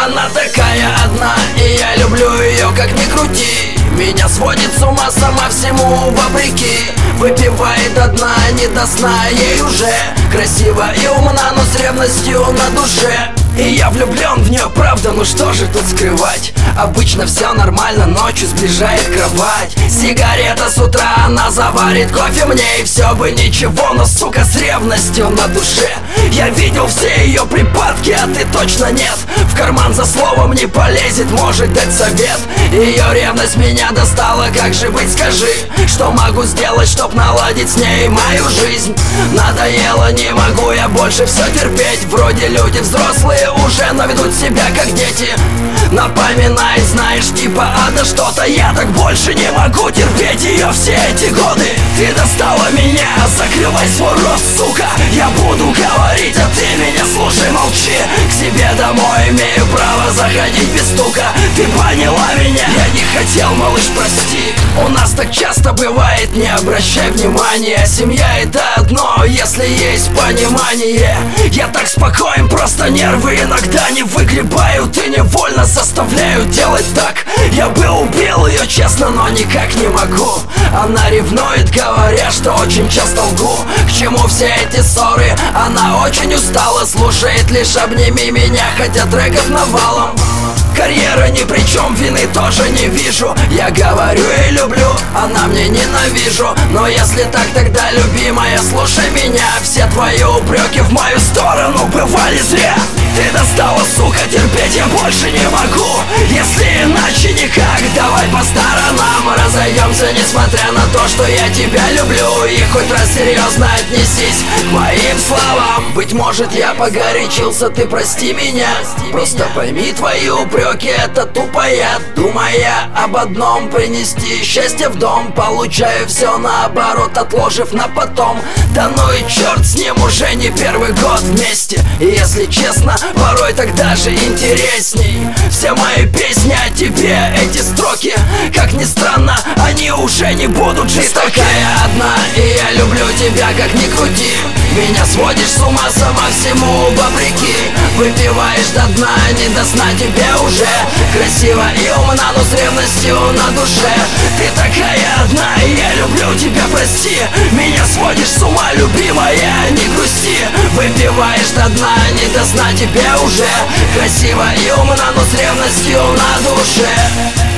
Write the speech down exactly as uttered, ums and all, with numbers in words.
она такая одна, и я люблю ее как ни крути. Меня сводит с ума сама всему вопреки. Выпивает одна, не до сна ей уже. Красиво и умна, но с ревностью на душе. И я влюблен в нее, правда, ну что же тут скрывать? Обычно все нормально, ночью сближает кровать. Сигарета с утра, она заварит кофе мне. И все бы ничего, но сука с ревностью на душе. Я видел все ее припадки, а ты точно нет. В карман за словом не полезет, может дать совет. Ее ревность меня достала, как же быть, скажи? Что могу сделать, чтоб наладить с ней мою жизнь? Надоело, не могу я больше все терпеть. Вроде люди взрослые уже, но ведут себя как дети. Напоминает, знаешь, типа ада что-то. Я так больше не могу терпеть ее все эти годы. Ты достала меня, закрывай свой рот, сука. Я буду говорить, а ты меня слушай, молчи. К себе домой имею право заходить без стука. Ты поняла меня? Я не хотел, малыш, прости. У нас так часто бывает, не обращай внимания. Семья это одно, если есть понимание. Я так спокоен, просто нервы иногда не выгребают и невольно заставляют делать так. Я бы убил ее, честно, но никак не могу. Она ревнует, говоря, что очень часто лгу. К чему все эти ссоры? Она очень устала, слушает лишь «Обними меня», хотя треков навалом. Карьера ни при чем, вины тоже не вижу. Я говорю и люблю, она мне ненавижу. Но если так, тогда, любимая, слушай меня. Все твои упреки в мою сторону бывали зря. Ты достала, сука, терпеть я больше не могу. Если иначе никак, давай по сторонам разойдемся, несмотря на то, что я тебя люблю. И хоть раз серьезно отнесись к моим словам. Быть может, я погорячился, ты прости меня. Просто пойми, твои упреки это тупо я. Думая об одном, принести счастье в дом. Получаю все наоборот, отложив на потом. Да ну и черт с ним, уже не первый год вместе. И если честно, порой так даже интересней. Все мои песни о тебе, эти строки, как ни странно, они уже не будут жестоки. Ты такая одна, и я люблю тебя как ни крути. Меня сводишь с ума сама всему вопреки. Выпиваешь до дна, не до сна тебе уже. Красиво и умна, но с ревностью на душе. Ты такая одна, и я люблю тебя, прости. Меня сводишь с ума, любимая, не грусти. Выпиваешь до дна, не до сна тебе уже. Красиво и умна, но с ревностью на душе.